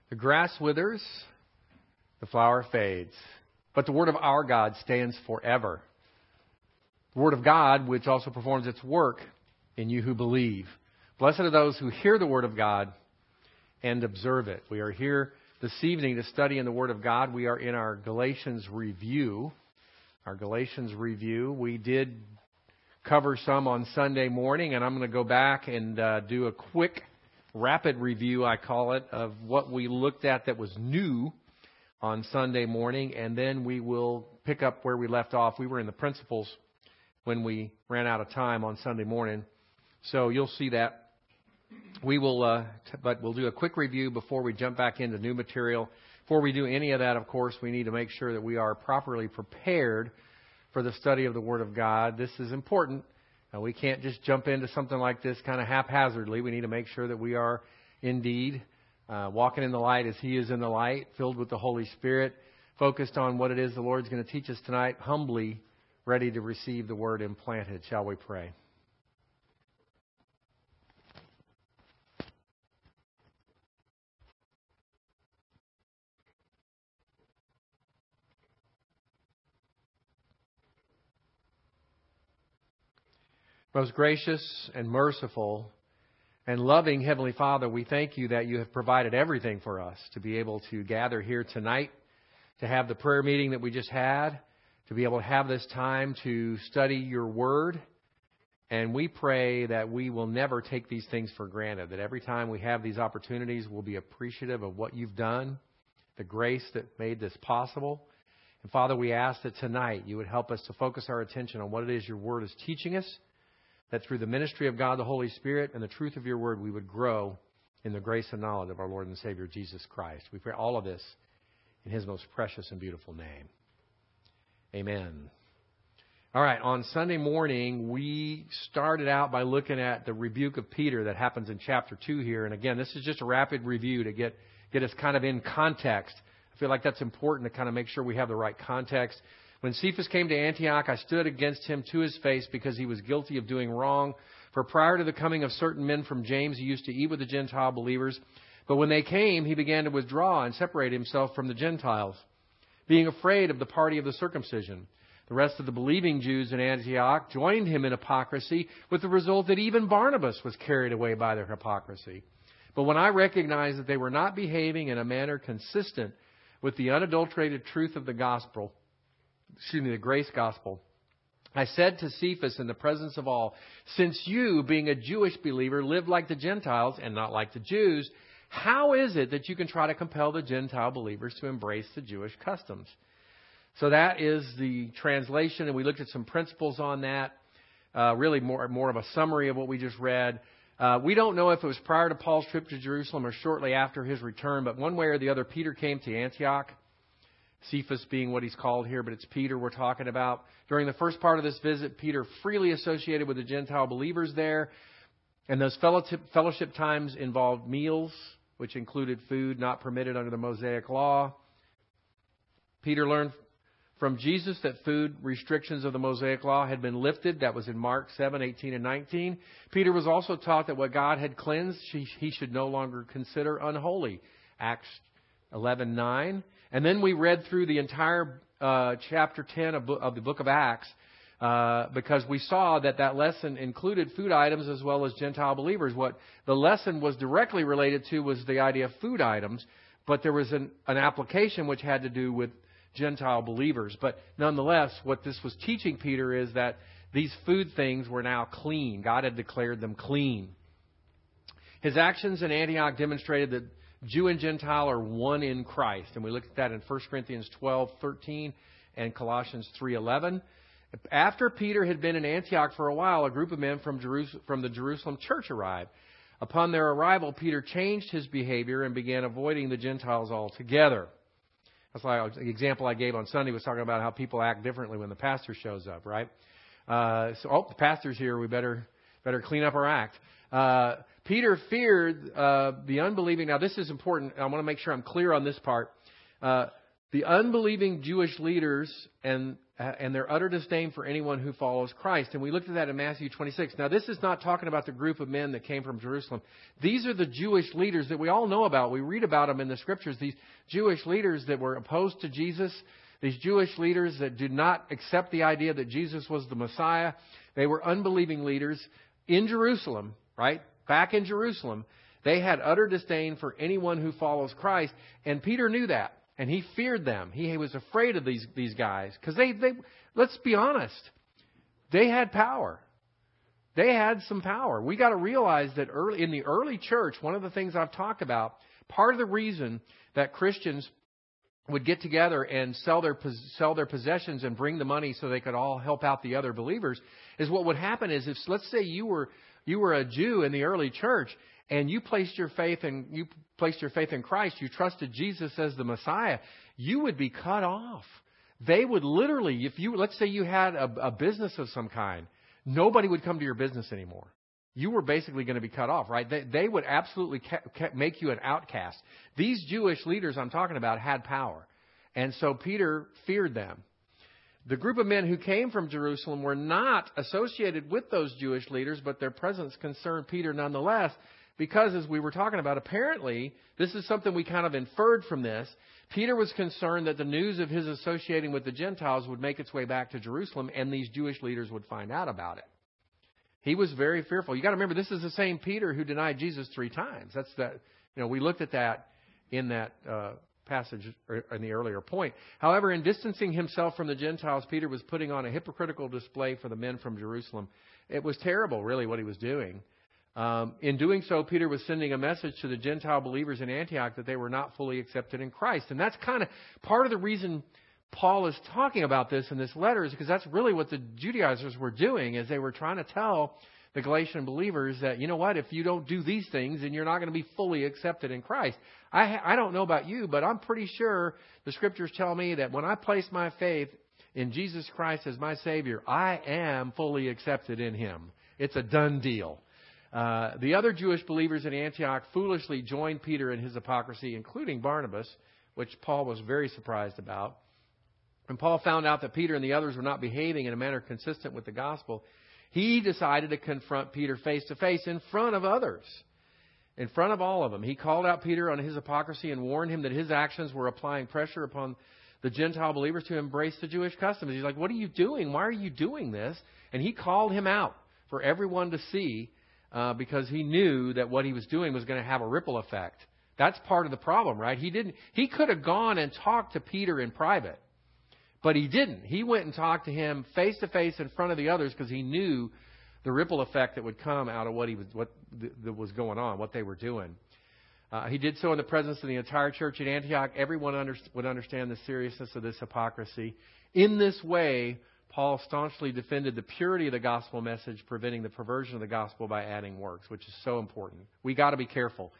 The grass withers, the flower fades, but the word of our God stands forever. The word of God, which also performs its work in you who believe. Blessed are those who hear the word of God and observe it. We are here this evening to study in the word of God. We are in our Galatians review. We did cover some on Sunday morning, and I'm going to go back and do a quick, rapid review, I call it, of what we looked at that was new on Sunday morning, and then we will pick up where we left off. We were in the principles when we ran out of time on Sunday morning, so you'll see that. We will, but we'll do a quick review before we jump back into new material. Before we do any of that, of course, we need to make sure that we are properly prepared for the study of the Word of God. This is important. We can't just jump into something like this kind of haphazardly. We need to make sure that we are indeed walking in the light as He is in the light, filled with the Holy Spirit, focused on what it is the Lord's going to teach us tonight, humbly ready to receive the Word implanted. Shall we pray? Most gracious and merciful and loving Heavenly Father, we thank You that You have provided everything for us to be able to gather here tonight, to have the prayer meeting that we just had, to be able to have this time to study Your Word. And we pray that we will never take these things for granted, that every time we have these opportunities, we'll be appreciative of what You've done, the grace that made this possible. And Father, we ask that tonight You would help us to focus our attention on what it is Your Word is teaching us, that through the ministry of God the Holy Spirit and the truth of Your Word, we would grow in the grace and knowledge of our Lord and Savior Jesus Christ. We pray all of this in His most precious and beautiful name. Amen. All right, on Sunday morning, we started out by looking at the rebuke of Peter that happens in chapter 2 here. And again, this is just a rapid review to get us kind of in context. I feel like that's important to kind of make sure we have the right context. When Cephas came to Antioch, I stood against him to his face because he was guilty of doing wrong. For prior to the coming of certain men from James, he used to eat with the Gentile believers. But when they came, he began to withdraw and separate himself from the Gentiles, being afraid of the party of the circumcision. The rest of the believing Jews in Antioch joined him in hypocrisy, with the result that even Barnabas was carried away by their hypocrisy. But when I recognized that they were not behaving in a manner consistent with the unadulterated truth of the gospel, the grace gospel, I said to Cephas in the presence of all, since you, being a Jewish believer, live like the Gentiles and not like the Jews, how is it that you can try to compel the Gentile believers to embrace the Jewish customs? So that is the translation, and we looked at some principles on that, really more of a summary of what we just read. We don't know if it was prior to Paul's trip to Jerusalem or shortly after his return, but one way or the other, Peter came to Antioch. Cephas being what he's called here, but it's Peter we're talking about. During the first part of this visit, Peter freely associated with the Gentile believers there. And those fellowship times involved meals, which included food not permitted under the Mosaic law. Peter learned from Jesus that food restrictions of the Mosaic law had been lifted. That was in Mark 7:18 and 19. Peter was also taught that what God had cleansed, he should no longer consider unholy. Acts 11:9. And then we read through the entire chapter 10 of the book of Acts because we saw that lesson included food items as well as Gentile believers. What the lesson was directly related to was the idea of food items, but there was an application which had to do with Gentile believers. But nonetheless, what this was teaching Peter is that these food things were now clean. God had declared them clean. His actions in Antioch demonstrated that Jew and Gentile are one in Christ. And we looked at that in 1 Corinthians 12:13 and Colossians 3:11. After Peter had been in Antioch for a while, a group of men from the Jerusalem church arrived. Upon their arrival, Peter changed his behavior and began avoiding the Gentiles altogether. That's why the example I gave on Sunday was talking about how people act differently when the pastor shows up, right? The pastor's here. We better clean up our act. Peter feared the unbelieving. Now, this is important. I want to make sure I'm clear on this part. The unbelieving Jewish leaders and and their utter disdain for anyone who follows Christ. And we looked at that in Matthew 26. Now, this is not talking about the group of men that came from Jerusalem. These are the Jewish leaders that we all know about. We read about them in the Scriptures. These Jewish leaders that were opposed to Jesus, these Jewish leaders that did not accept the idea that Jesus was the Messiah. They were unbelieving leaders in Jerusalem, right? Back in Jerusalem. They had utter disdain for anyone who follows Christ. And Peter knew that. And he feared them. He was afraid of these guys. Because they, let's be honest, they had power. They had some power. We got to realize that in the early church, one of the things I've talked about, part of the reason that Christians would get together and sell their possessions and bring the money so they could all help out the other believers, is what would happen is, if let's say you were a Jew in the early church and you placed your faith in Christ, you trusted Jesus as the Messiah, you would be cut off. They would literally, let's say you had a business of some kind, nobody would come to your business anymore. You were basically going to be cut off, right? They would absolutely make you an outcast. These Jewish leaders I'm talking about had power. And so Peter feared them. The group of men who came from Jerusalem were not associated with those Jewish leaders, but their presence concerned Peter nonetheless, because, as we were talking about, apparently, this is something we kind of inferred from this. Peter was concerned that the news of his associating with the Gentiles would make its way back to Jerusalem, and these Jewish leaders would find out about it. He was very fearful. You got to remember, this is the same Peter who denied Jesus 3 times. That's that. We looked at that in that passage in the earlier point. However, in distancing himself from the Gentiles, Peter was putting on a hypocritical display for the men from Jerusalem. It was terrible, really, what he was doing. In doing so, Peter was sending a message to the Gentile believers in Antioch that they were not fully accepted in Christ. And that's kind of part of the reason Paul is talking about this in this letter, is because that's really what the Judaizers were doing, is they were trying to tell the Galatian believers that, you know what, if you don't do these things, then you're not going to be fully accepted in Christ. I don't know about you, but I'm pretty sure the Scriptures tell me that when I place my faith in Jesus Christ as my Savior, I am fully accepted in Him. It's a done deal. The other Jewish believers in Antioch foolishly joined Peter in his hypocrisy, including Barnabas, which Paul was very surprised about. When Paul found out that Peter and the others were not behaving in a manner consistent with the gospel, he decided to confront Peter face to face in front of others, in front of all of them. He called out Peter on his hypocrisy and warned him that his actions were applying pressure upon the Gentile believers to embrace the Jewish customs. He's like, what are you doing? Why are you doing this? And he called him out for everyone to see, because he knew that what he was doing was going to have a ripple effect. That's part of the problem, right? He could have gone and talked to Peter in private, but he didn't. He went and talked to him face to face in front of the others, because he knew the ripple effect that would come out of what was going on, what they were doing. He did so in the presence of the entire church at Antioch. Everyone would understand the seriousness of this hypocrisy. In this way, Paul staunchly defended the purity of the gospel message, preventing the perversion of the gospel by adding works, which is so important. We got to be careful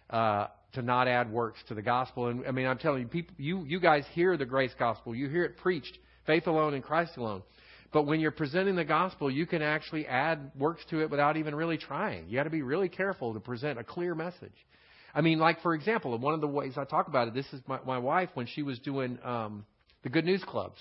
to not add works to the gospel. And I mean, I'm telling you, people, you guys hear the grace gospel. You hear it preached, faith alone in Christ alone. But when you're presenting the gospel, you can actually add works to it without even really trying. You got to be really careful to present a clear message. I mean, like, for example, one of the ways I talk about it, this is my wife when she was doing the Good News Clubs.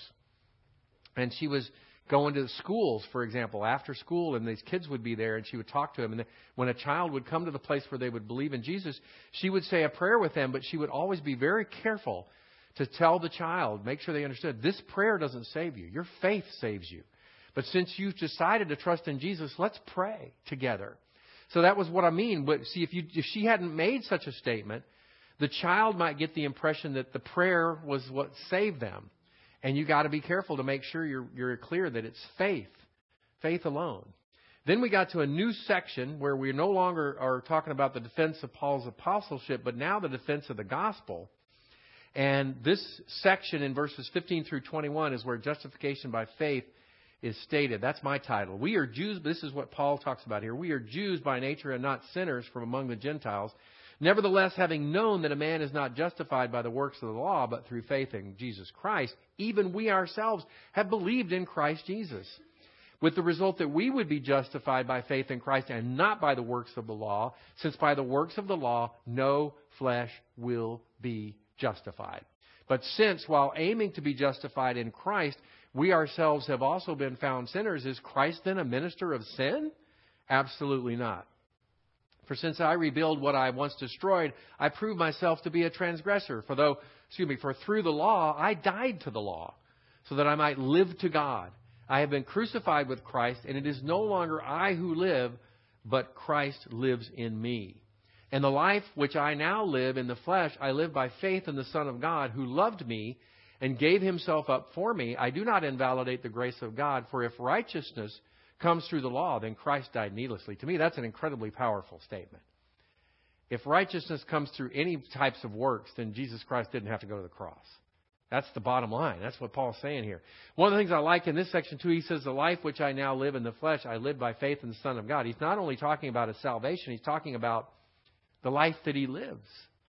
And she was going to schools, for example, after school, and these kids would be there, and she would talk to them. And when a child would come to the place where they would believe in Jesus, she would say a prayer with them, but she would always be very careful to tell the child, make sure they understood, this prayer doesn't save you. Your faith saves you. But since you've decided to trust in Jesus, let's pray together. So that was what I mean. But see, if she hadn't made such a statement, the child might get the impression that the prayer was what saved them. And you got to be careful to make sure you're clear that it's faith alone. Then we got to a new section where we no longer are talking about the defense of Paul's apostleship, but now the defense of the gospel. And this section in verses 15 through 21 is where justification by faith is stated. That's my title. We are Jews. This is what Paul talks about here. We are Jews by nature and not sinners from among the Gentiles. Nevertheless, having known that a man is not justified by the works of the law, but through faith in Jesus Christ, even we ourselves have believed in Christ Jesus, with the result that we would be justified by faith in Christ and not by the works of the law, since by the works of the law no flesh will be justified. But since, while aiming to be justified in Christ, we ourselves have also been found sinners, is Christ then a minister of sin? Absolutely not. For since I rebuild what I once destroyed, I prove myself to be a transgressor. For through the law I died to the law, so that I might live to God. I have been crucified with Christ, and it is no longer I who live, but Christ lives in me. And the life which I now live in the flesh, I live by faith in the Son of God, who loved me and gave himself up for me. I do not invalidate the grace of God, for if righteousness comes through the law, then Christ died needlessly. To me, that's an incredibly powerful statement. If righteousness comes through any types of works, then Jesus Christ didn't have to go to the cross. That's the bottom line. That's what Paul's saying here. One of the things I like in this section, too, he says, the life which I now live in the flesh, I live by faith in the Son of God. He's not only talking about his salvation, he's talking about the life that he lives.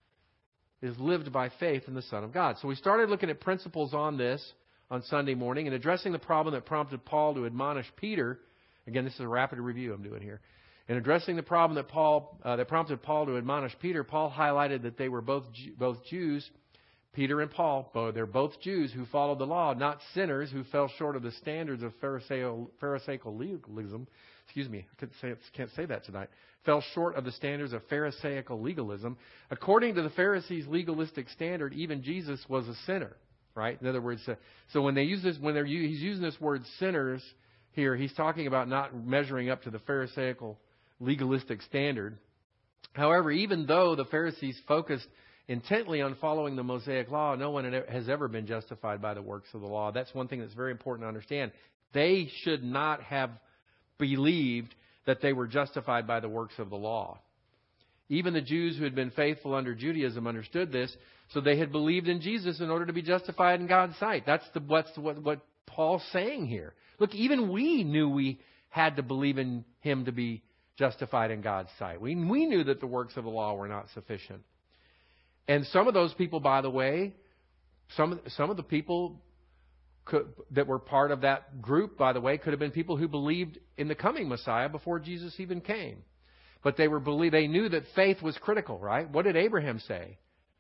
Is lived by faith in the Son of God. So we started looking at principles on this on Sunday morning and addressing the problem that prompted Paul to admonish Peter. Again, this is a rapid review I'm doing here. In addressing the problem that prompted Paul to admonish Peter, Paul highlighted that they were both Jews. Peter and Paul, they're both Jews who followed the law, not sinners who fell short of the standards of Pharisaical legalism. Excuse me, I can't say that tonight. Fell short of the standards of Pharisaical legalism. According to the Pharisees' legalistic standard, even Jesus was a sinner, right? In other words, so when he's using this word sinners here, he's talking about not measuring up to the Pharisaical legalistic standard. However, even though the Pharisees focused intently on following the Mosaic law, no one has ever been justified by the works of the law. That's one thing that's very important to understand. They should not have believed that they were justified by the works of the law. Even the Jews who had been faithful under Judaism understood this, so they had believed in Jesus in order to be justified in God's sight. That's what Paul's saying here. Look, even we knew we had to believe in him to be justified in God's sight. We knew that the works of the law were not sufficient. And some of those people, by the way, some of the people that were part of that group, by the way, could have been people who believed in the coming Messiah before Jesus even came. But they knew that faith was critical, right? What did Abraham say?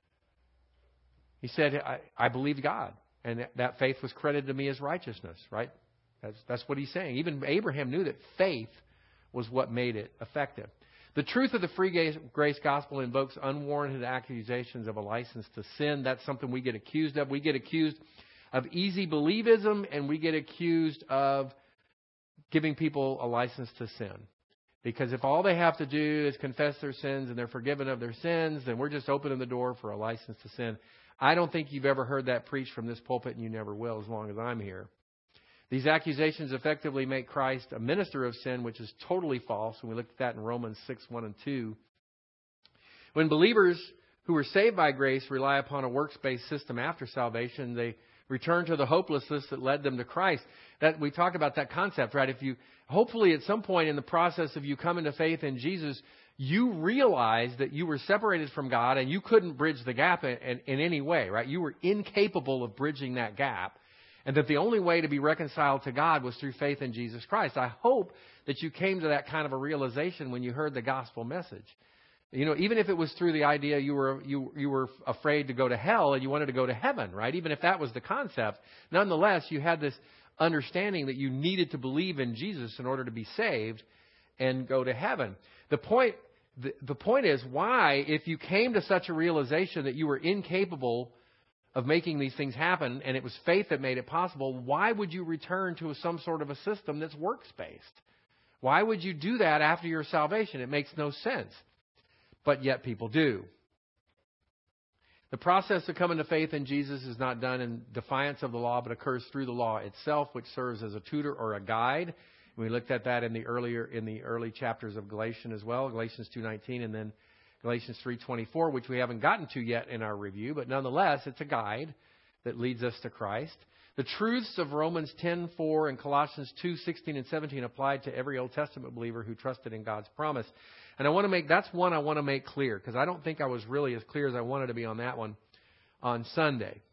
He said, I believed God, and that faith was credited to me as righteousness, right? That's what he's saying. Even Abraham knew that faith was what made it effective. The truth of the free grace gospel invokes unwarranted accusations of a license to sin. That's something we get accused of. We get accused of easy believism, and we get accused of giving people a license to sin. Because if all they have to do is confess their sins and they're forgiven of their sins, then we're just opening the door for a license to sin. I don't think you've ever heard that preached from this pulpit, and you never will as long as I'm here. These accusations effectively make Christ a minister of sin, which is totally false. And we looked at that in Romans 6:1 and 2. When believers who are saved by grace rely upon a works-based system after salvation, they return to the hopelessness that led them to Christ. That we talk about that concept, right? If you hopefully at some point in the process of you coming to faith in Jesus, you realize that you were separated from God and you couldn't bridge the gap in any way, right? You were incapable of bridging that gap. And that the only way to be reconciled to God was through faith in Jesus Christ. I hope that you came to that kind of a realization when you heard the gospel message. You know, even if it was through the idea you were afraid to go to hell and you wanted to go to heaven, right? Even if that was the concept, nonetheless, you had this understanding that you needed to believe in Jesus in order to be saved and go to heaven. The point is, why, if you came to such a realization that you were incapable of making these things happen, and it was faith that made it possible, why would you return to some sort of a system that's works-based? Why would you do that after your salvation? It makes no sense. But yet people do. The process of coming to faith in Jesus is not done in defiance of the law, but occurs through the law itself, which serves as a tutor or a guide. We looked at that in the early chapters of Galatians as well, Galatians 2:19, and then Galatians 3:24, which we haven't gotten to yet in our review, but nonetheless, it's a guide that leads us to Christ. The truths of Romans 10:4 and Colossians 2:16 and 17 applied to every Old Testament believer who trusted in God's promise. And that's one I want to make clear, because I don't think I was really as clear as I wanted to be on that one on Sunday.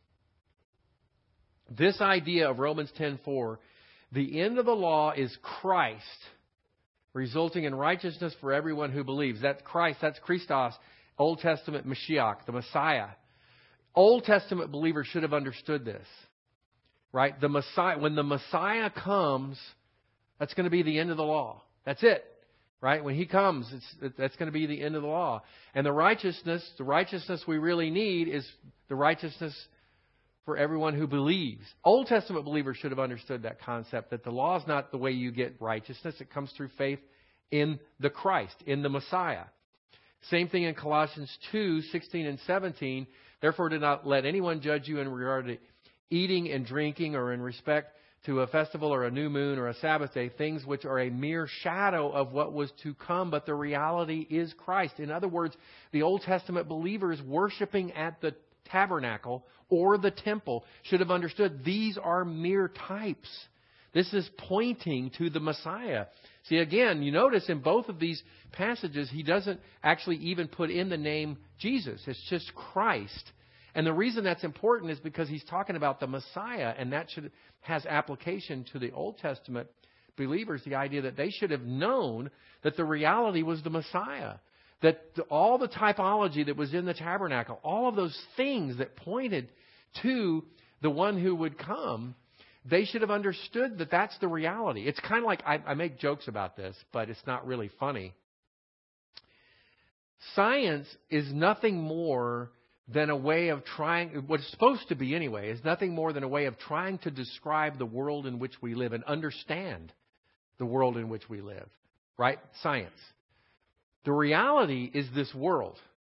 This idea of Romans 10:4, the end of the law is Christ, resulting in righteousness for everyone who believes. That's Christ, that's Christos, Old Testament Mashiach, the Messiah. Old Testament believers should have understood this. right? The Messiah, when the Messiah comes, that's going to be the end of the law. That's it, right? When He comes, that's going to be the end of the law. And the righteousness we really need is the righteousness for everyone who believes. Old Testament believers should have understood that concept, that the law is not the way you get righteousness. It comes through faith in the Christ, in the Messiah. Same thing in Colossians 2:16 and 17. Therefore, do not let anyone judge you in regard to eating and drinking, or in respect to a festival or a new moon or a Sabbath day, things which are a mere shadow of what was to come, but the reality is Christ. In other words, the Old Testament believers worshiping at the tabernacle or the temple should have understood these are mere types. This is pointing to the Messiah. See, again, you notice in both of these passages, he doesn't actually even put in the name Jesus. It's just Christ. And the reason that's important is because he's talking about the Messiah, and that has application to the Old Testament believers, the idea that they should have known that the reality was the Messiah. That all the typology that was in the tabernacle, all of those things that pointed to the one who would come, they should have understood that that's the reality. It's kind of like, I make jokes about this, but it's not really funny. Science is nothing more than a way of trying, what it's supposed to be anyway, is nothing more than a way of trying to describe the world in which we live and understand the world in which we live. Right? Science. The reality is this world.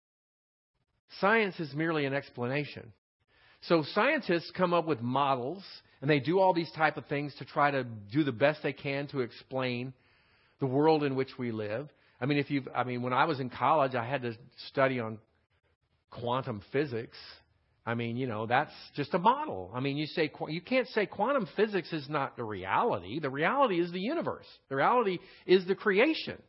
Science is merely an explanation. So scientists come up with models, and they do all these type of things to try to do the best they can to explain the world in which we live. When I was in college, I had to study on quantum physics. That's just a model. You can't say quantum physics is not the reality. The reality is the universe. The reality is the creation.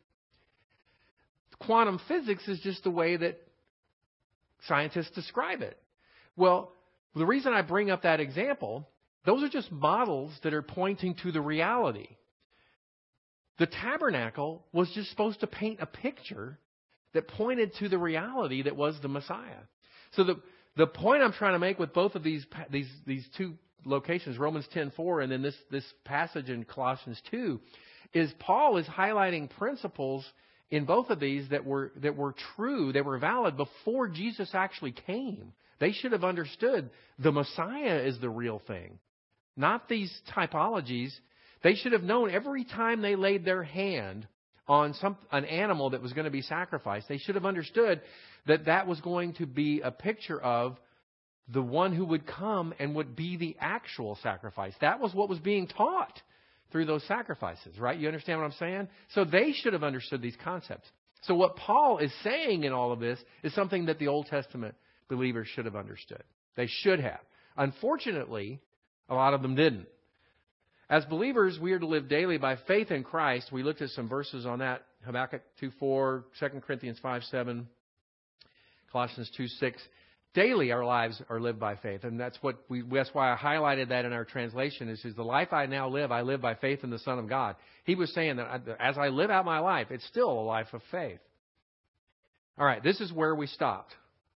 Quantum physics is just the way that scientists describe it. Well, the reason I bring up that example, those are just models that are pointing to the reality. The tabernacle was just supposed to paint a picture that pointed to the reality that was the Messiah. So the point I'm trying to make with both of these two locations, Romans 10:4 and then this passage in Colossians 2, is Paul is highlighting principles in both of these that were true, they were valid before Jesus actually came. They should have understood the Messiah is the real thing, not these typologies. They should have known every time they laid their hand on an animal that was going to be sacrificed, they should have understood that that was going to be a picture of the one who would come and would be the actual sacrifice. That was what was being taught through those sacrifices, right? You understand what I'm saying? So they should have understood these concepts. So what Paul is saying in all of this is something that the Old Testament believers should have understood. They should have. Unfortunately, a lot of them didn't. As believers, we are to live daily by faith in Christ. We looked at some verses on that. Habakkuk 2:4, 2 Corinthians 5:7, Colossians 2:6. Daily our lives are lived by faith. And that's why I highlighted that in our translation. Is the life I now live, I live by faith in the Son of God. He was saying that as I live out my life, it's still a life of faith. All right, this is where we stopped.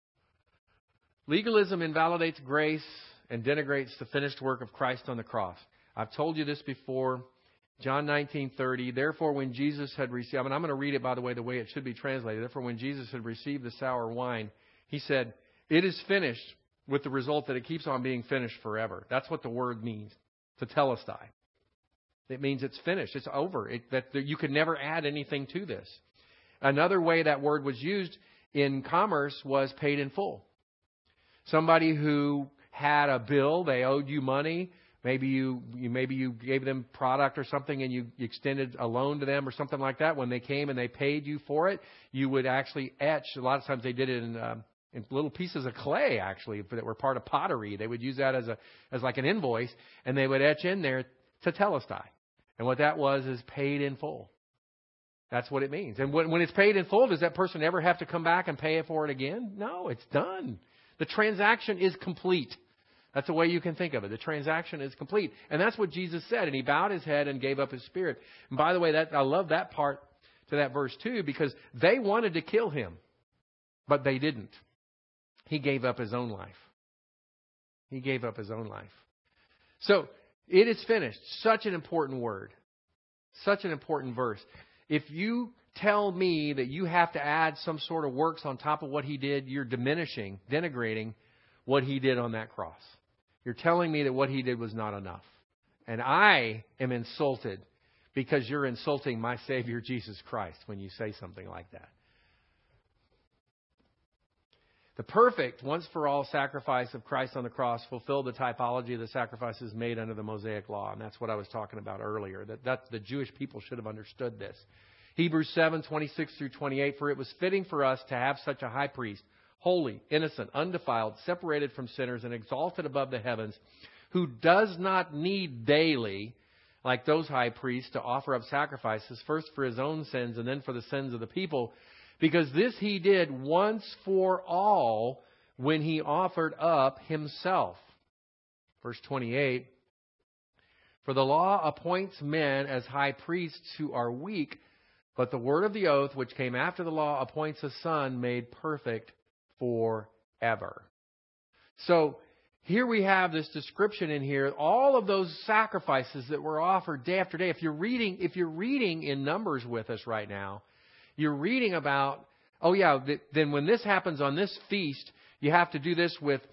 Legalism invalidates grace and denigrates the finished work of Christ on the cross. I've told you this before. John 19:30. Therefore, when Jesus had received, I'm going to read it, by the way it should be translated. Therefore, when Jesus had received the sour wine, he said, "It is finished," with the result that it keeps on being finished forever. That's what the word means, tetelestai. It means it's finished. It's over. That you could never add anything to this. Another way that word was used in commerce was paid in full. Somebody who had a bill, they owed you money. Maybe you gave them product or something and you extended a loan to them or something like that. When they came and they paid you for it, you would actually etch. A lot of times they did it in little pieces of clay, actually, that were part of pottery. They would use that as like an invoice, and they would etch in there tetelestai. And what that was is paid in full. That's what it means. And when it's paid in full, does that person ever have to come back and pay for it again? No, it's done. The transaction is complete. That's the way you can think of it. The transaction is complete. And that's what Jesus said. And he bowed his head and gave up his spirit. And by the way, I love that part to that verse too, because they wanted to kill him, but they didn't. He gave up his own life. He gave up his own life. So, it is finished. Such an important word. Such an important verse. If you tell me that you have to add some sort of works on top of what He did, you're diminishing, denigrating what He did on that cross. You're telling me that what He did was not enough. And I am insulted because you're insulting my Savior Jesus Christ when you say something like that. The perfect, once-for-all sacrifice of Christ on the cross fulfilled the typology of the sacrifices made under the Mosaic Law. And that's what I was talking about earlier, that the Jewish people should have understood this. Hebrews 7:26 through 28, for it was fitting for us to have such a high priest, holy, innocent, undefiled, separated from sinners, and exalted above the heavens, who does not need daily, like those high priests, to offer up sacrifices, first for His own sins and then for the sins of the people, because this He did once for all when He offered up Himself. Verse 28, for the law appoints men as high priests who are weak, but the word of the oath, which came after the law, appoints a son made perfect forever. So here we have this description in here, all of those sacrifices that were offered day after day. If you're reading in Numbers with us right now, you're reading about, then when this happens on this feast, you have to do this with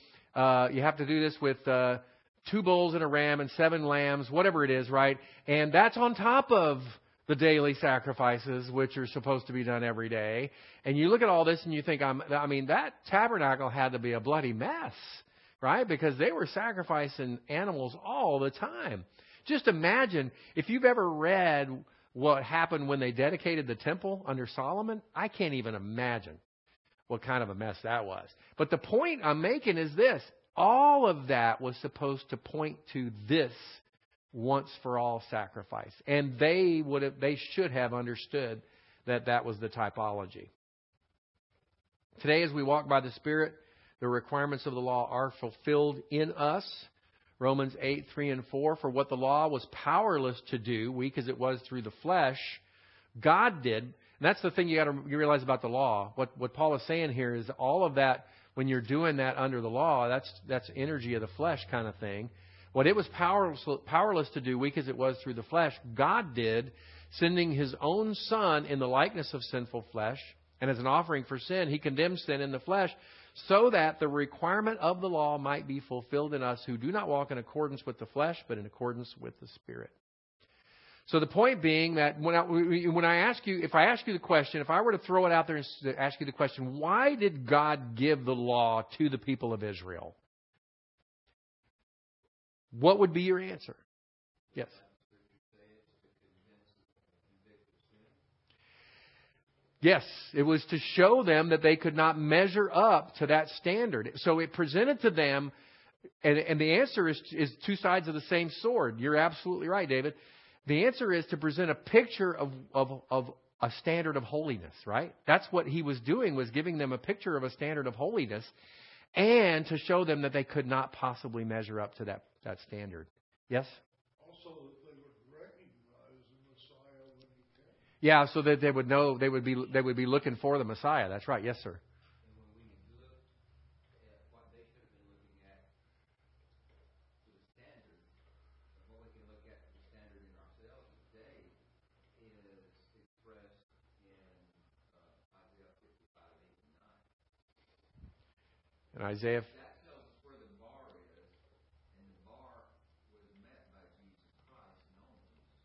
2 bulls and a ram and 7 lambs, whatever it is, right? And that's on top of the daily sacrifices, which are supposed to be done every day. And you look at all this and you think, that tabernacle had to be a bloody mess, right? Because they were sacrificing animals all the time. Just imagine, if you've ever read what happened when they dedicated the temple under Solomon, I can't even imagine what kind of a mess that was. But the point I'm making is this. All of that was supposed to point to this once-for-all sacrifice. And they should have understood that that was the typology. Today, as we walk by the Spirit, the requirements of the law are fulfilled in us. Romans 8:3-4, for what the law was powerless to do, weak as it was through the flesh, God did. And that's the thing you realize about the law. What Paul is saying here is all of that, when you're doing that under the law, that's energy of the flesh kind of thing. What it was powerless to do, weak as it was through the flesh, God did, sending His own Son in the likeness of sinful flesh. And as an offering for sin, He condemned sin in the flesh, so that the requirement of the law might be fulfilled in us who do not walk in accordance with the flesh, but in accordance with the Spirit. So the point being that if I ask you the question, if I were to throw it out there and ask you the question, why did God give the law to the people of Israel? What would be your answer? Yes. Yes, it was to show them that they could not measure up to that standard. So it presented to them, and the answer is 2 sides of the same sword. You're absolutely right, David. The answer is to present a picture of a standard of holiness, right? That's what He was doing, was giving them a picture of a standard of holiness, and to show them that they could not possibly measure up to that standard. Yes? Also, that they would recognize the Messiah when He came. Yeah, so that they would know, they would be looking for the Messiah. That's right. Yes, sir. And when we look at what they should have been looking at to the standard, and what we can look at to the standard in ourselves today is expressed in Isaiah 55:8-9. And Isaiah. That tells us where the bar is, and the bar was met by Jesus Christ and only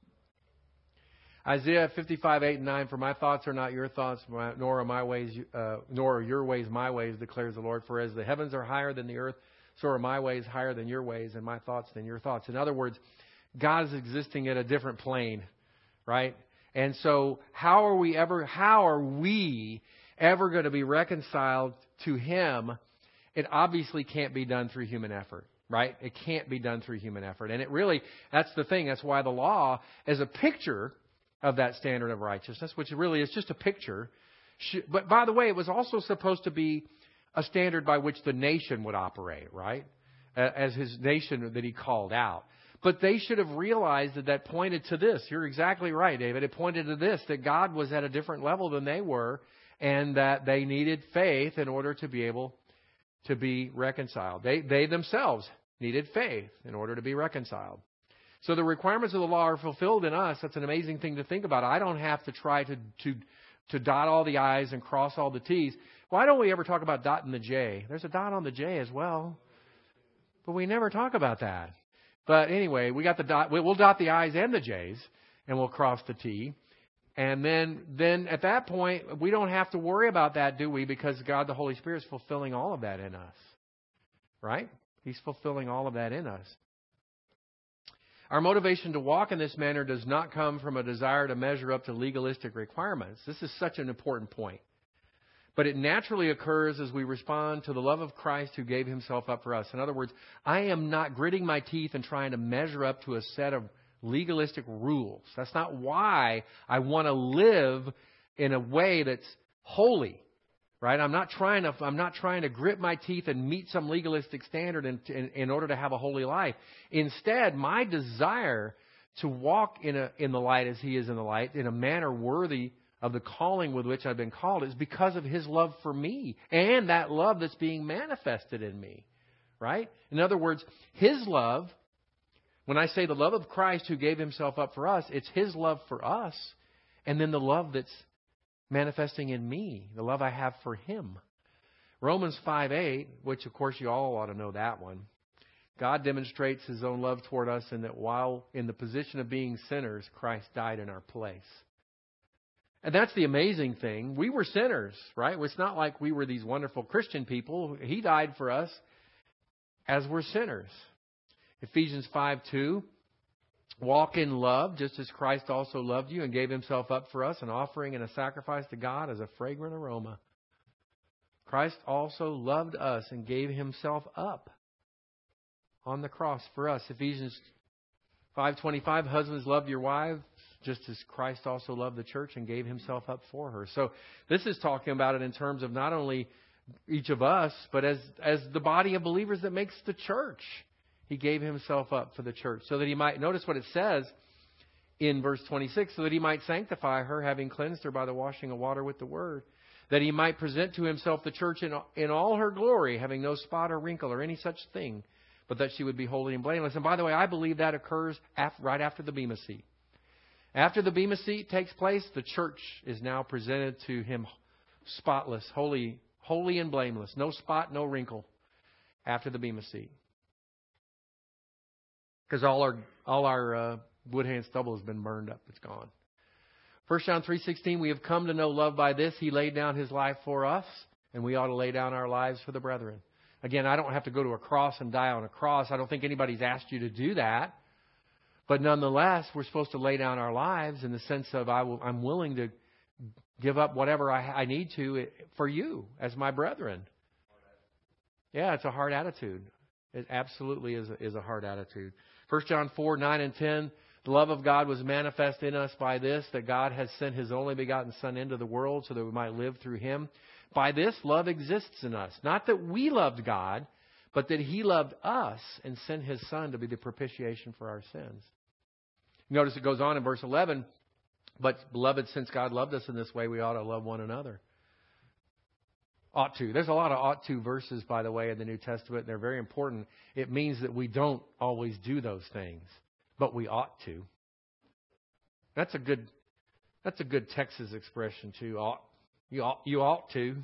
Jesus Christ. Isaiah 55:8-9. For my thoughts are not your thoughts, nor are your ways my ways, declares the Lord. For as the heavens are higher than the earth, so are my ways higher than your ways, and my thoughts than your thoughts. In other words, God is existing at a different plane, right? And so how are we ever going to be reconciled to Him? It obviously can't be done through human effort, right? It can't be done through human effort. And that's the thing. That's why the law is a picture of that standard of righteousness, which really is just a picture. But by the way, it was also supposed to be a standard by which the nation would operate, right? As His nation that He called out. But they should have realized that pointed to this. You're exactly right, David. It pointed to this, that God was at a different level than they were, and that they needed faith in order to be able to be reconciled. They themselves needed faith in order to be reconciled. So the requirements of the law are fulfilled in us. That's an amazing thing to think about. I don't have to try to dot all the I's and cross all the T's. Why don't we ever talk about dotting the J? There's a dot on the J as well. But we never talk about that. But anyway, we got the dot. We'll dot the I's and the J's, and we'll cross the T. And then at that point, we don't have to worry about that, do we? Because God, the Holy Spirit, is fulfilling all of that in us. Right? He's fulfilling all of that in us. Our motivation to walk in this manner does not come from a desire to measure up to legalistic requirements. This is such an important point. But it naturally occurs as we respond to the love of Christ who gave himself up for us. In other words, I am not gritting my teeth and trying to measure up to a set of legalistic rules. That's not why I want to live in a way that's holy. Right? I'm not trying to grit my teeth and meet some legalistic standard in order to have a holy life. Instead, my desire to walk in the light as he is in the light, in a manner worthy of the calling with which I've been called, is because of his love for me and that love that's being manifested in me. Right? In other words, his love, when I say the love of Christ who gave himself up for us, it's his love for us, and then the love that's manifesting in me, the love I have for him. Romans 5:8, which of course you all ought to know that one. God demonstrates his own love toward us in that while in the position of being sinners, Christ died in our place. And that's the amazing thing. We were sinners, right? It's not like we were these wonderful Christian people. He died for us as we're sinners. Ephesians 5:2. Walk in love, just as Christ also loved you and gave himself up for us, an offering and a sacrifice to God as a fragrant aroma. Christ also loved us and gave himself up on the cross for us. Ephesians 5:25, husbands, love your wives, just as Christ also loved the church and gave himself up for her. So this is talking about it in terms of not only each of us, but as the body of believers that makes the church. He gave himself up for the church so that he might, notice what it says in verse 26, so that he might sanctify her, having cleansed her by the washing of water with the word, that he might present to himself the church in all her glory, having no spot or wrinkle or any such thing, but that she would be holy and blameless. And by the way, I believe that occurs right after the Bema Seat. After the Bema Seat takes place, the church is now presented to him spotless, holy and blameless, no spot, no wrinkle, after the Bema Seat. Because all our wood hand stubble has been burned up. It's gone. 1 John 3:16, we have come to know love by this. He laid down his life for us, and we ought to lay down our lives for the brethren. Again, I don't have to go to a cross and die on a cross. I don't think anybody's asked you to do that. But nonetheless, we're supposed to lay down our lives in the sense of I'm willing to give up whatever I need to for you as my brethren. Yeah, it's a hard attitude. It absolutely is a hard attitude. 1 John 4:9 and 10, the love of God was manifest in us by this, that God has sent his only begotten Son into the world so that we might live through him. By this, love exists in us. Not that we loved God, but that he loved us and sent his Son to be the propitiation for our sins. Notice it goes on in verse 11, but beloved, since God loved us in this way, we ought to love one another. Ought to. There's a lot of ought to verses, by the way, in the New Testament. They're very important. It means that we don't always do those things, but we ought to. That's a good Texas expression too. You ought to.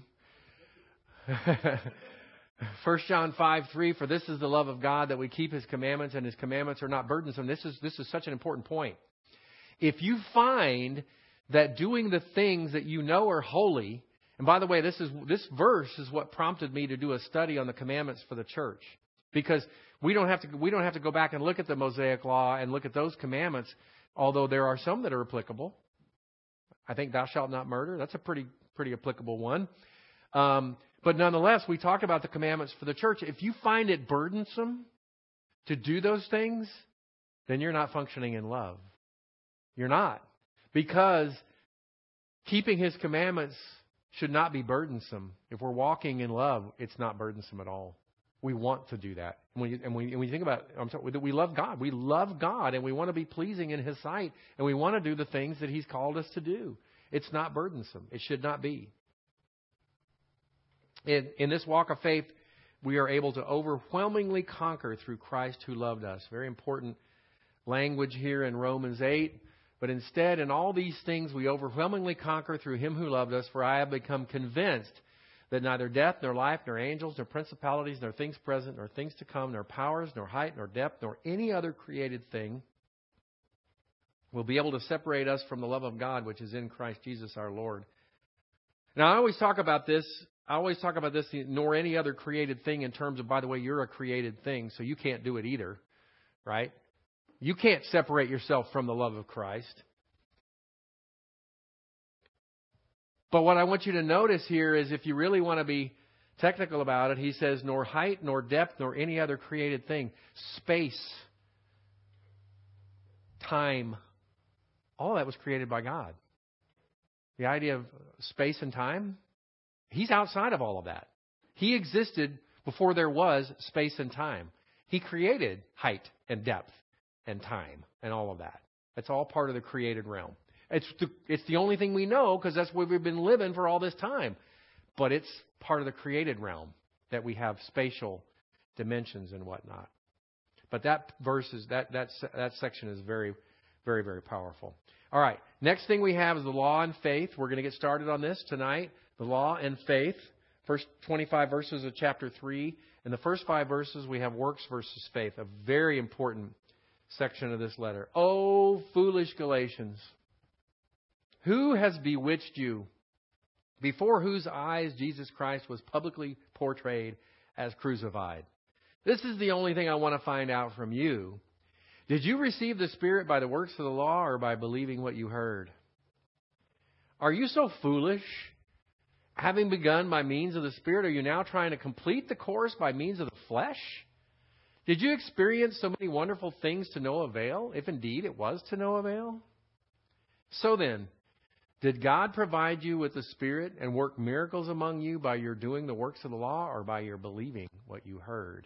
1 John 5:3, for this is the love of God, that we keep his commandments, and his commandments are not burdensome. This is such an important point. If you find that doing the things that you know are holy. And by the way, this verse is what prompted me to do a study on the commandments for the church, because we don't have to go back and look at the Mosaic Law and look at those commandments, although there are some that are applicable. I think thou shalt not murder. That's a pretty applicable one. But nonetheless, we talk about the commandments for the church. If you find it burdensome to do those things, then you're not functioning in love. You're not, because keeping his commandments should not be burdensome. If we're walking in love, it's not burdensome at all. We want to do that. And when you think about it, we love God. We love God, and we want to be pleasing in his sight, and we want to do the things that he's called us to do. It's not burdensome. It should not be. In this walk of faith, we are able to overwhelmingly conquer through Christ who loved us. Very important language here in Romans 8. But instead, in all these things, we overwhelmingly conquer through Him who loved us. For I have become convinced that neither death, nor life, nor angels, nor principalities, nor things present, nor things to come, nor powers, nor height, nor depth, nor any other created thing will be able to separate us from the love of God, which is in Christ Jesus our Lord. Now, I always talk about this, nor any other created thing, in terms of, by the way, you're a created thing, so you can't do it either, right? You can't separate yourself from the love of Christ. But what I want you to notice here is, if you really want to be technical about it, he says, nor height, nor depth, nor any other created thing. Space, time, all that was created by God. The idea of space and time, He's outside of all of that. He existed before there was space and time. He created height and depth and time and all of that. That's all part of the created realm. It's the only thing we know, because that's where we've been living for all this time. But it's part of the created realm that we have spatial dimensions and whatnot. But that section is very, very, very powerful. All right. Next thing we have is the law and faith. We're going to get started on this tonight. The law and faith. First 25 verses of chapter 3. In the first 5 verses, we have works versus faith. A very important section of this letter. Oh, foolish Galatians! Who has bewitched you, before whose eyes Jesus Christ was publicly portrayed as crucified? This is the only thing I want to find out from you. Did you receive the Spirit by the works of the law, or by believing what you heard? Are you so foolish? Having begun by means of the Spirit, are you now trying to complete the course by means of the flesh? Did you experience so many wonderful things to no avail, if indeed it was to no avail? So then, did God provide you with the Spirit and work miracles among you by your doing the works of the law, or by your believing what you heard?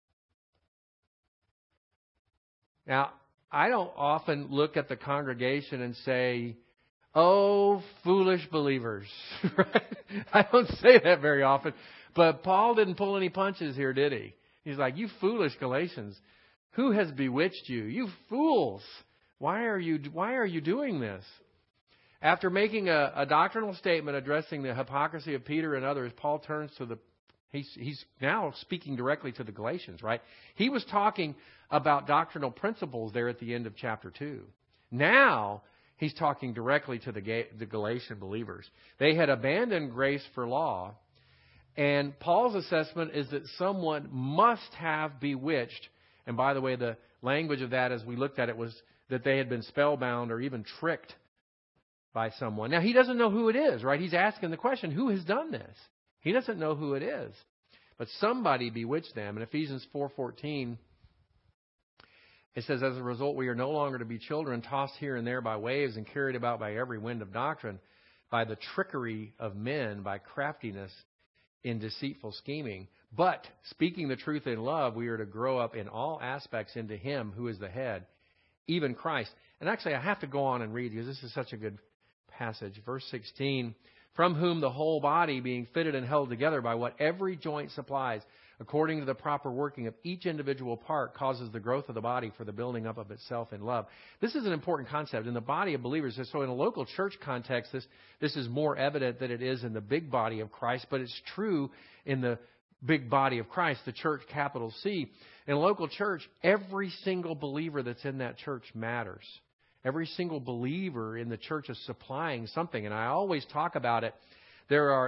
Now, I don't often look at the congregation and say, oh, foolish believers. Right? I don't say that very often. But Paul didn't pull any punches here, did he? He's like, you foolish Galatians, who has bewitched you? You fools. Why are you doing this? After making a doctrinal statement addressing the hypocrisy of Peter and others, Paul turns to he's now speaking directly to the Galatians, right? He was talking about doctrinal principles there at the end of chapter 2. Now he's talking directly to the Galatian believers. They had abandoned grace for law, and Paul's assessment is that someone must have bewitched. And by the way, the language of that, as we looked at it, was that they had been spellbound or even tricked by someone. Now, he doesn't know who it is, right? He's asking the question, who has done this? He doesn't know who it is. But somebody bewitched them. In Ephesians 4:14, it says, as a result, we are no longer to be children, tossed here and there by waves and carried about by every wind of doctrine, by the trickery of men, by craftiness in deceitful scheming. But, speaking the truth in love, we are to grow up in all aspects into Him who is the head, even Christ. And actually, I have to go on and read, because this is such a good passage. Verse 16, from whom the whole body, being fitted and held together by what every joint supplies, according to the proper working of each individual part, causes the growth of the body for the building up of itself in love. This is an important concept in the body of believers. So in a local church context, this is more evident than it is in the big body of Christ, but it's true in the big body of Christ, the church, capital C. In a local church, every single believer that's in that church matters. Every single believer in the church is supplying something. And I always talk about it. How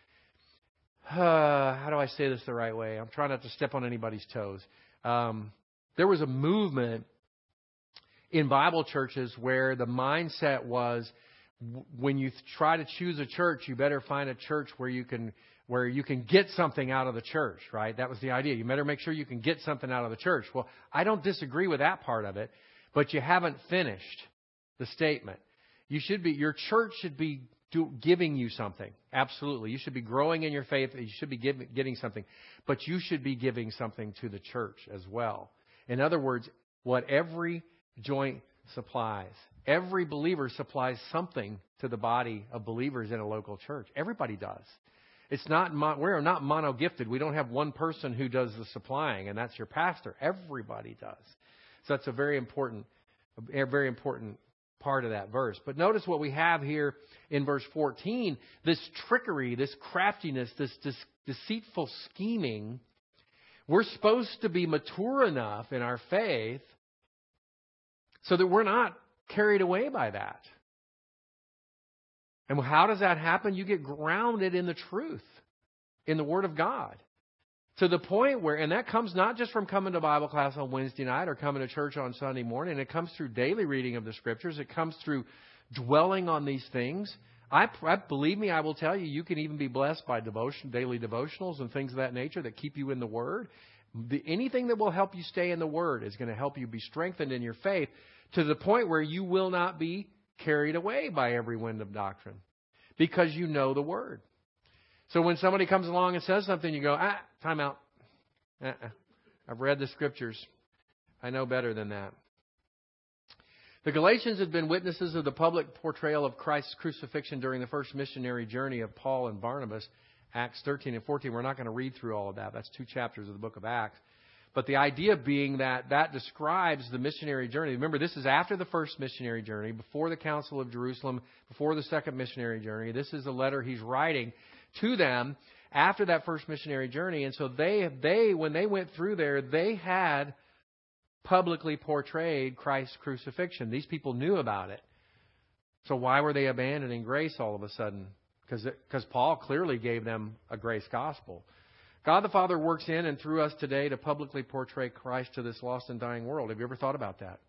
do I say this the right way? I'm trying not to step on anybody's toes. There was a movement in Bible churches where the mindset was, when you try to choose a church, you better find a church where you can get something out of the church, right? That was the idea. You better make sure you can get something out of the church. Well, I don't disagree with that part of it, but you haven't finished the statement. Your church should be giving you something. Absolutely. You should be growing in your faith. You should be getting something. But you should be giving something to the church as well. In other words, what every joint supplies. Every believer supplies something to the body of believers in a local church. Everybody does. We're not mono-gifted. We don't have one person who does the supplying, and that's your pastor. Everybody does. So that's a very important part of that verse. But notice what we have here in verse 14. This trickery, this craftiness, this deceitful scheming. We're supposed to be mature enough in our faith so that we're not carried away by that. And how does that happen? You get grounded in the truth, in the Word of God. To the point where, and that comes not just from coming to Bible class on Wednesday night or coming to church on Sunday morning. It comes through daily reading of the Scriptures. It comes through dwelling on these things. Believe me, I will tell you, you can even be blessed by daily devotionals and things of that nature that keep you in the Word. Anything that will help you stay in the Word is going to help you be strengthened in your faith to the point where you will not be carried away by every wind of doctrine because you know the Word. So when somebody comes along and says something, you go, time out. I've read the Scriptures. I know better than that. The Galatians had been witnesses of the public portrayal of Christ's crucifixion during the first missionary journey of Paul and Barnabas, Acts 13 and 14. We're not going to read through all of that. That's 2 chapters of the book of Acts. But the idea being that describes the missionary journey. Remember, this is after the first missionary journey, before the Council of Jerusalem, before the second missionary journey. This is a letter he's writing to them after that first missionary journey. And so they when they went through there, they had publicly portrayed Christ's crucifixion. These people knew about it. So why were they abandoning grace all of a sudden? Because Paul clearly gave them a grace gospel. God the Father works in and through us today to publicly portray Christ to this lost and dying world. Have you ever thought about that?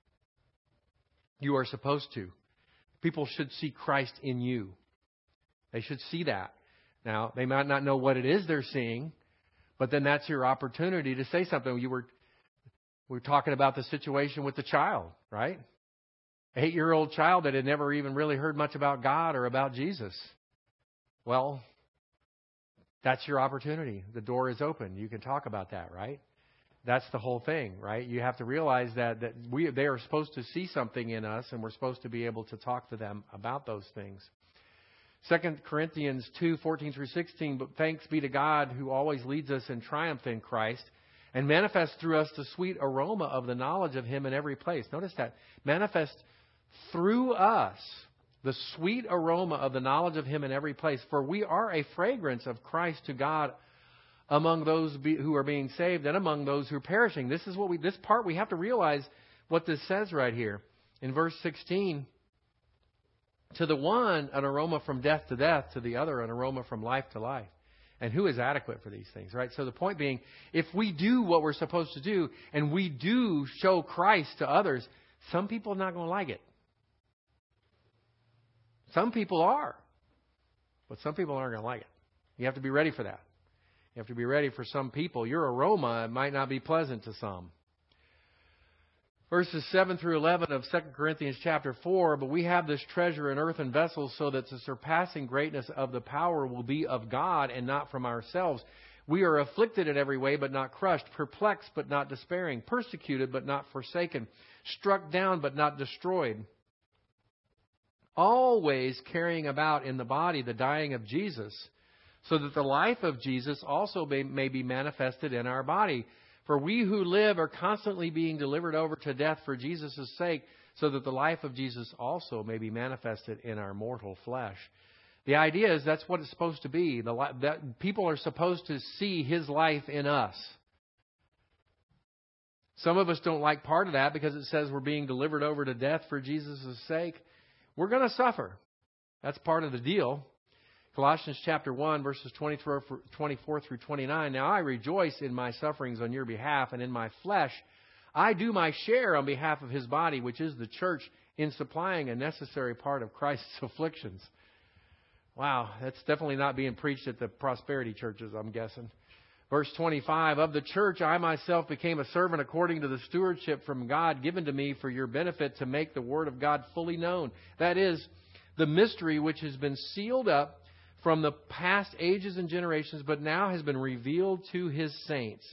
You are supposed to. People should see Christ in you. They should see that. Now, they might not know what it is they're seeing, but then that's your opportunity to say something. We were talking about the situation with the child, right? An 8-year-old child that had never even really heard much about God or about Jesus. Well, that's your opportunity. The door is open. You can talk about that, right? That's the whole thing, right? You have to realize that they are supposed to see something in us, and we're supposed to be able to talk to them about those things. 2 Corinthians 2:14 through 16, but thanks be to God who always leads us in triumph in Christ and manifests through us the sweet aroma of the knowledge of Him in every place. Notice that. Manifest through us the sweet aroma of the knowledge of Him in every place. For we are a fragrance of Christ to God among those who are being saved and among those who are perishing. This part we have to realize what this says right here. In verse 16, to the one, an aroma from death to death, to the other, an aroma from life to life. And who is adequate for these things, right? So the point being, if we do what we're supposed to do, and we do show Christ to others, some people are not going to like it. Some people are. But some people aren't going to like it. You have to be ready for that. You have to be ready for some people. Your aroma might not be pleasant to some. Verses 7 through 11 of 2 Corinthians chapter 4, but we have this treasure in earthen vessels so that the surpassing greatness of the power will be of God and not from ourselves. We are afflicted in every way but not crushed, perplexed but not despairing, persecuted but not forsaken, struck down but not destroyed. Always carrying about in the body the dying of Jesus, so that the life of Jesus also may be manifested in our body. For we who live are constantly being delivered over to death for Jesus' sake, so that the life of Jesus also may be manifested in our mortal flesh. The idea is that's what it's supposed to be. That people are supposed to see His life in us. Some of us don't like part of that because it says we're being delivered over to death for Jesus' sake. We're going to suffer. That's part of the deal. Colossians chapter 1, verses 24 through 29. Now I rejoice in my sufferings on your behalf, and in my flesh I do my share on behalf of His body, which is the church, in supplying a necessary part of Christ's afflictions. Wow, that's definitely not being preached at the prosperity churches, I'm guessing. Verse 25, of the church I myself became a servant according to the stewardship from God given to me for your benefit, to make the word of God fully known. That is, the mystery which has been sealed up from the past ages and generations, but now has been revealed to His saints.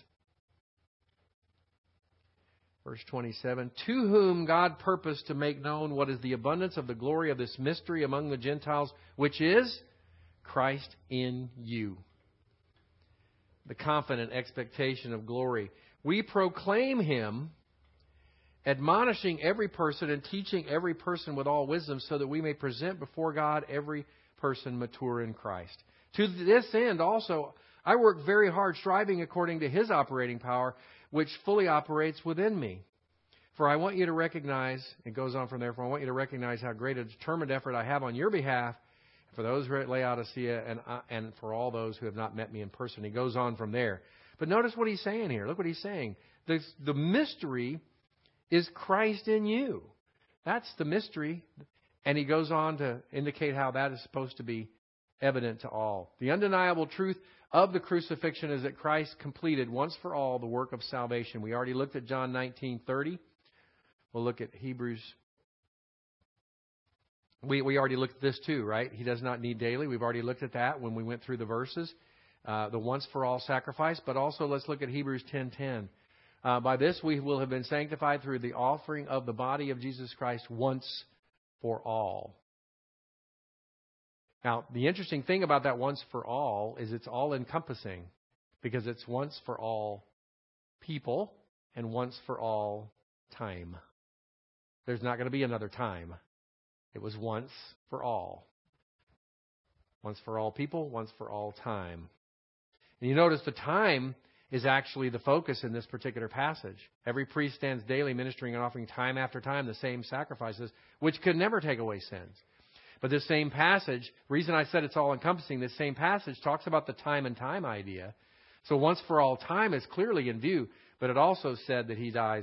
Verse 27, to whom God purposed to make known what is the abundance of the glory of this mystery among the Gentiles, which is Christ in you. The confident expectation of glory. We proclaim Him, admonishing every person and teaching every person with all wisdom, so that we may present before God every person mature in Christ. To this end also, I work very hard, striving according to His operating power, which fully operates within me. For I want you to recognize, it goes on from there, for I want you to recognize how great a determined effort I have on your behalf, for those who are at Laodicea and for all those who have not met me in person. He goes on from there. But notice what he's saying here. Look what he's saying. The mystery is Christ in you. That's the mystery. And he goes on to indicate how that is supposed to be evident to all. The undeniable truth of the crucifixion is that Christ completed once for all the work of salvation. We already looked at John 19:30. We'll look at Hebrews. We already looked at this too, right? He does not need daily. We've already looked at that when we went through the verses. The once for all sacrifice. But also let's look at Hebrews 10:10. By this we will have been sanctified through the offering of the body of Jesus Christ once for all. Now, the interesting thing about that once for all is it's all encompassing, because it's once for all people and once for all time. There's not going to be another time. It was once for all. Once for all people, once for all time. And you notice the time is actually the focus in this particular passage. Every priest stands daily ministering and offering time after time the same sacrifices, which could never take away sins. But this same passage, reason I said it's all encompassing, this same passage talks about the time and time idea. So once for all time is clearly in view, but it also said that he died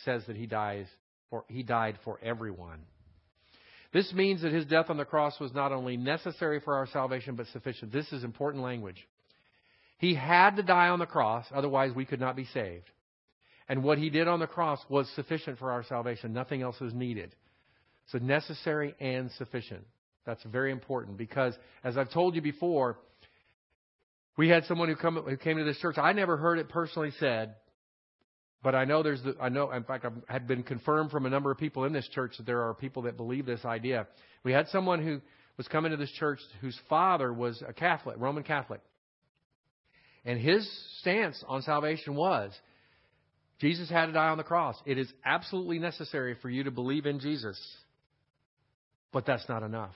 for everyone. This means that his death on the cross was not only necessary for our salvation, but sufficient. This is important language. He had to die on the cross, otherwise we could not be saved. And what he did on the cross was sufficient for our salvation. Nothing else is needed. So necessary and sufficient. That's very important, because, as I've told you before, we had someone who came to this church. I never heard it personally said, but I know in fact, I had been confirmed from a number of people in this church that there are people that believe this idea. We had someone who was coming to this church whose father was a Catholic, Roman Catholic. And his stance on salvation was, Jesus had to die on the cross. It is absolutely necessary for you to believe in Jesus. But that's not enough.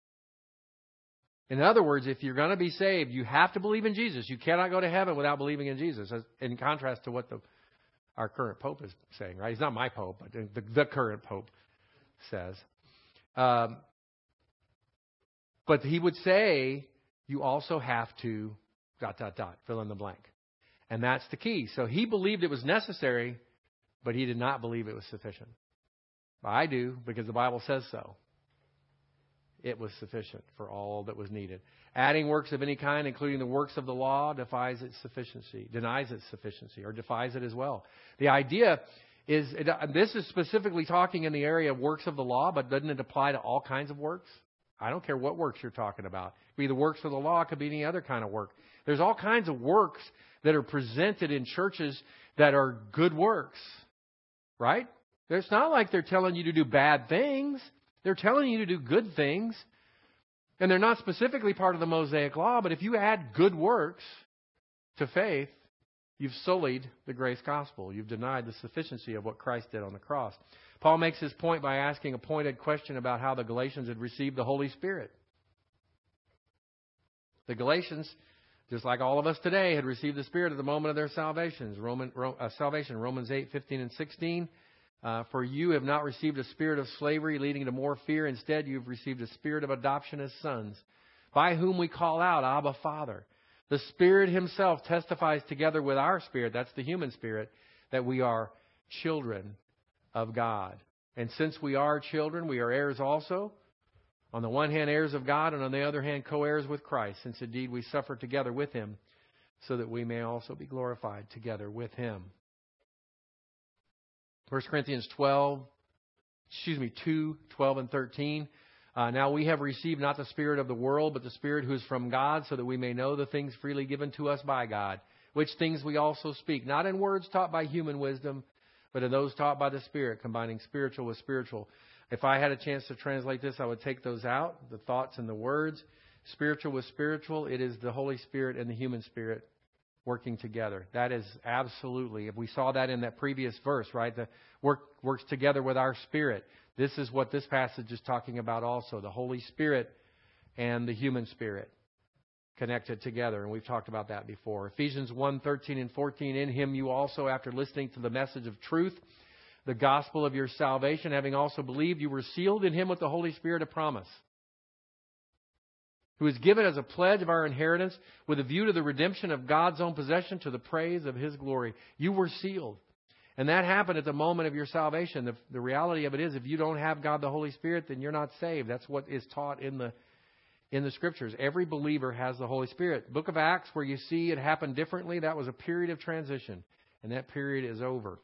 In other words, if you're going to be saved, you have to believe in Jesus. You cannot go to heaven without believing in Jesus, in contrast to what our current Pope is saying, right? He's not my Pope, but the current Pope says. But he would say, you also have to ... fill in the blank. And that's the key. So he believed it was necessary, but he did not believe it was sufficient. I do, because the Bible says so. It was sufficient for all that was needed. Adding works of any kind, including the works of the law, denies its sufficiency, or defies it as well. The idea is, this is specifically talking in the area of works of the law, but doesn't it apply to all kinds of works? I don't care what works you're talking about. It could be the works of the law, it could be any other kind of work. There's all kinds of works that are presented in churches that are good works, right? It's not like they're telling you to do bad things. They're telling you to do good things. And they're not specifically part of the Mosaic Law, but if you add good works to faith, you've sullied the grace gospel. You've denied the sufficiency of what Christ did on the cross. Paul makes his point by asking a pointed question about how the Galatians had received the Holy Spirit. The Galatians, just like all of us today, had received the Spirit at the moment of their salvation. Romans 8:15 and 16. For you have not received a spirit of slavery leading to more fear. Instead, you have received a spirit of adoption as sons, by whom we call out, Abba, Father. The Spirit Himself testifies together with our spirit, that's the human spirit, that we are children of God. And since we are children, we are heirs also. On the one hand, heirs of God, and on the other hand, co-heirs with Christ, since indeed we suffer together with Him, so that we may also be glorified together with Him. 1 Corinthians 2:12 and 13. Now we have received not the spirit of the world, but the Spirit who is from God, so that we may know the things freely given to us by God, which things we also speak, not in words taught by human wisdom, but in those taught by the Spirit, combining spiritual with spiritual. If I had a chance to translate this, I would take those out, the thoughts and the words, spiritual with spiritual. It is the Holy Spirit and the human spirit working together. That is absolutely, if we saw that in that previous verse, right? The works together with our spirit. This is what this passage is talking about also. The Holy Spirit and the human spirit connected together. And we've talked about that before. Ephesians 1:13 and 14. In Him you also, after listening to the message of truth, the gospel of your salvation, having also believed, you were sealed in Him with the Holy Spirit of promise, who is given as a pledge of our inheritance with a view to the redemption of God's own possession to the praise of His glory. You were sealed. And that happened at the moment of your salvation. The reality of it is, if you don't have God the Holy Spirit, then you're not saved. That's what is taught in the Scriptures. Every believer has the Holy Spirit. Book of Acts, where you see it happen differently, that was a period of transition. And that period is over.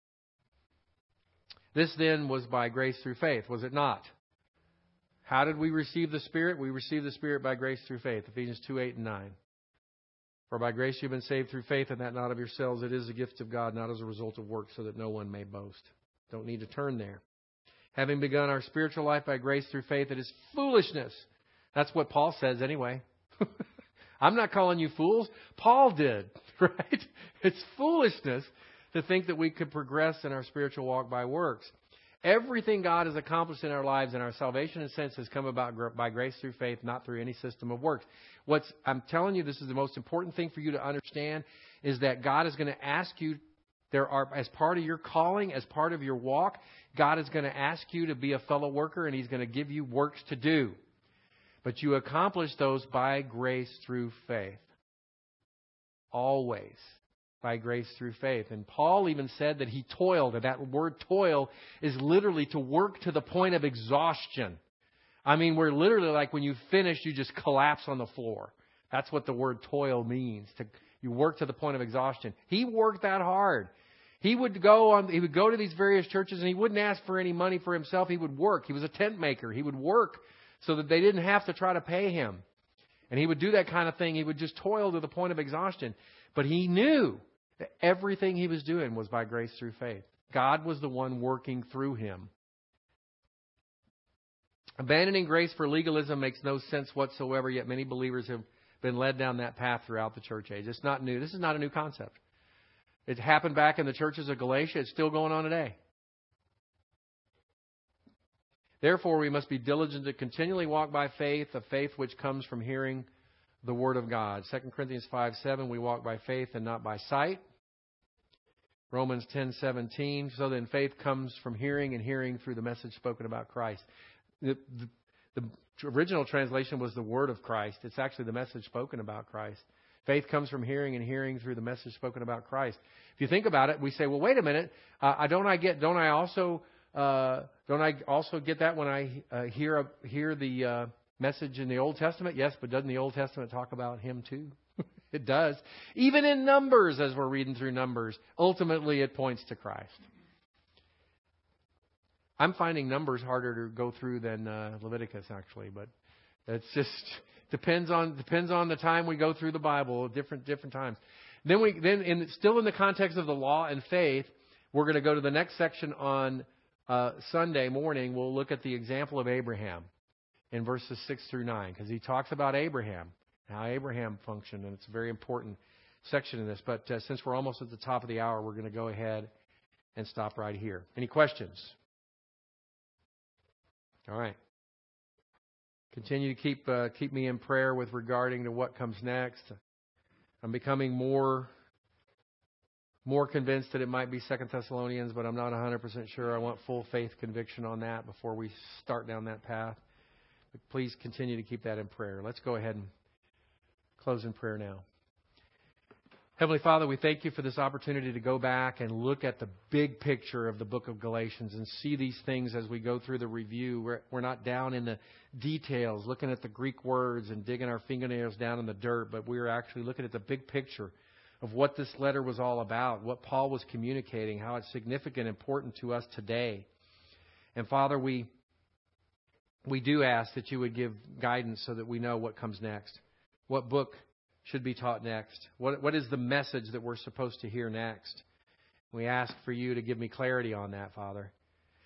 This then was by grace through faith, was it not? How did we receive the Spirit? We received the Spirit by grace through faith. Ephesians 2:8 and 9. For by grace you've been saved through faith, and that not of yourselves. It is a gift of God, not as a result of works, so that no one may boast. Don't need to turn there. Having begun our spiritual life by grace through faith, it is foolishness. That's what Paul says anyway. I'm not calling you fools. Paul did, right? It's foolishness to think that we could progress in our spiritual walk by works. Everything God has accomplished in our lives and our salvation, in a sense, has come about by grace through faith, not through any system of works. I'm telling you, this is the most important thing for you to understand, is that God is going to ask you, as part of your calling, as part of your walk, God is going to ask you to be a fellow worker, and He's going to give you works to do. But you accomplish those by grace through faith. Always. By grace through faith. And Paul even said that he toiled. And that word toil is literally to work to the point of exhaustion. I mean, we're literally like when you finish, you just collapse on the floor. That's what the word toil means. You work to the point of exhaustion. He worked that hard. He would go to these various churches, and he wouldn't ask for any money for himself. He would work. He was a tent maker. He would work so that they didn't have to try to pay him. And he would do that kind of thing. He would just toil to the point of exhaustion. But he knew that everything he was doing was by grace through faith. God was the one working through him. Abandoning grace for legalism makes no sense whatsoever, yet many believers have been led down that path throughout the church age. It's not new. This is not a new concept. It happened back in the churches of Galatia. It's still going on today. Therefore, we must be diligent to continually walk by faith, a faith which comes from hearing the Word of God. 2 Corinthians 5:7, we walk by faith and not by sight. Romans 10:17, so then faith comes from hearing, and hearing through the message spoken about Christ. The original translation was the Word of Christ. It's actually the message spoken about Christ. Faith comes from hearing, and hearing through the message spoken about Christ. If you think about it, we say, well, wait a minute. Don't I also get that when I hear the message in the Old Testament? Yes, but doesn't the Old Testament talk about Him too? It does. Even in Numbers, as we're reading through Numbers, ultimately it points to Christ. I'm finding Numbers harder to go through than Leviticus, actually, but it's just depends on the time we go through the Bible, different times. Still in the context of the law and faith, we're going to go to the next section on Sunday morning. We'll look at the example of Abraham in verses 6 through 9, because he talks about Abraham, how Abraham functioned, and it's a very important section in this. But since we're almost at the top of the hour, we're going to go ahead and stop right here. Any questions? All right. Continue to keep me in prayer with regarding to what comes next. I'm becoming more convinced that it might be 2 Thessalonians, but I'm not 100% sure. I want full faith conviction on that before we start down that path. But please continue to keep that in prayer. Let's go ahead and close in prayer now. Heavenly Father, we thank you for this opportunity to go back and look at the big picture of the book of Galatians and see these things as we go through the review. We're not down in the details, looking at the Greek words and digging our fingernails down in the dirt, but we're actually looking at the big picture of what this letter was all about, what Paul was communicating, how it's significant and important to us today. And Father, we do ask that you would give guidance so that we know what comes next. What book should be taught next? What is the message that we're supposed to hear next? We ask for you to give me clarity on that, Father.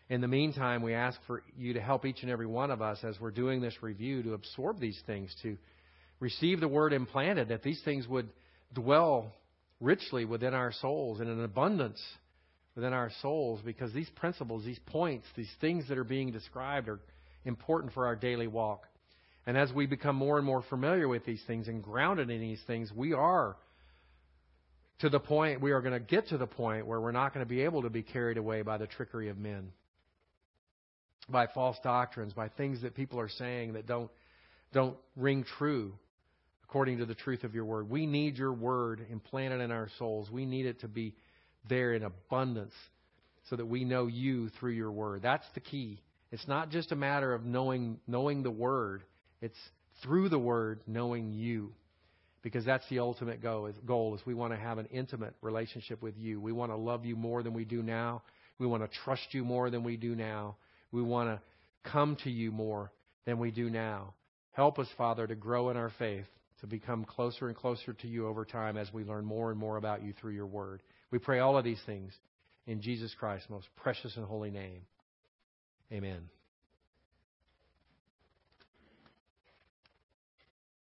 In the meantime, we ask for you to help each and every one of us as we're doing this review to absorb these things, to receive the Word implanted, that these things would dwell richly within our souls and in abundance within our souls, because these principles, these points, these things that are being described are important for our daily walk. And as we become more and more familiar with these things and grounded in these things, we are going to get to the point where we're not going to be able to be carried away by the trickery of men, by false doctrines, by things that people are saying that don't ring true according to the truth of your Word. We need your Word implanted in our souls. We need it to be there in abundance so that we know you through your Word. That's the key. It's not just a matter of knowing the Word. It's through the Word knowing you, because that's the ultimate goal is we want to have an intimate relationship with you. We want to love you more than we do now. We want to trust you more than we do now. We want to come to you more than we do now. Help us, Father, to grow in our faith, to become closer and closer to you over time as we learn more and more about you through your Word. We pray all of these things in Jesus Christ's most precious and holy name. Amen.